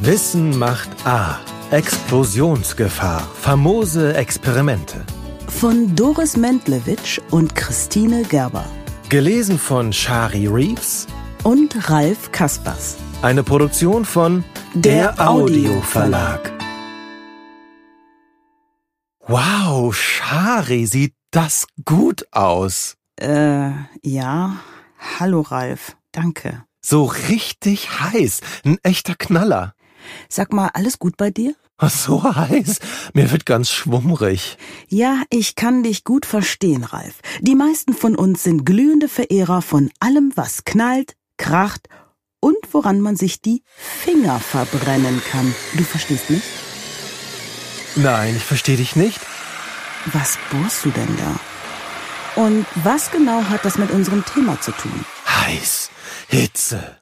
Wissen macht A. Explosionsgefahr. Famose Experimente. Von Doris Mentlewitsch und Christine Gerber. Gelesen von Shari Reeves Und Ralf Kaspers. Eine Produktion von der Audio-Verlag. Wow, Shari, sieht das gut aus. Ja. Hallo Ralf, danke. So richtig heiß, ein echter Knaller. Sag mal, alles gut bei dir? So heiß, mir wird ganz schwummrig. Ja, ich kann dich gut verstehen, Ralf. Die meisten von uns sind glühende Verehrer von allem, was knallt, kracht und woran man sich die Finger verbrennen kann. Du verstehst mich? Nein, ich verstehe dich nicht. Was bohrst du denn da? Und was genau hat das mit unserem Thema zu tun? Heiß, Hitze,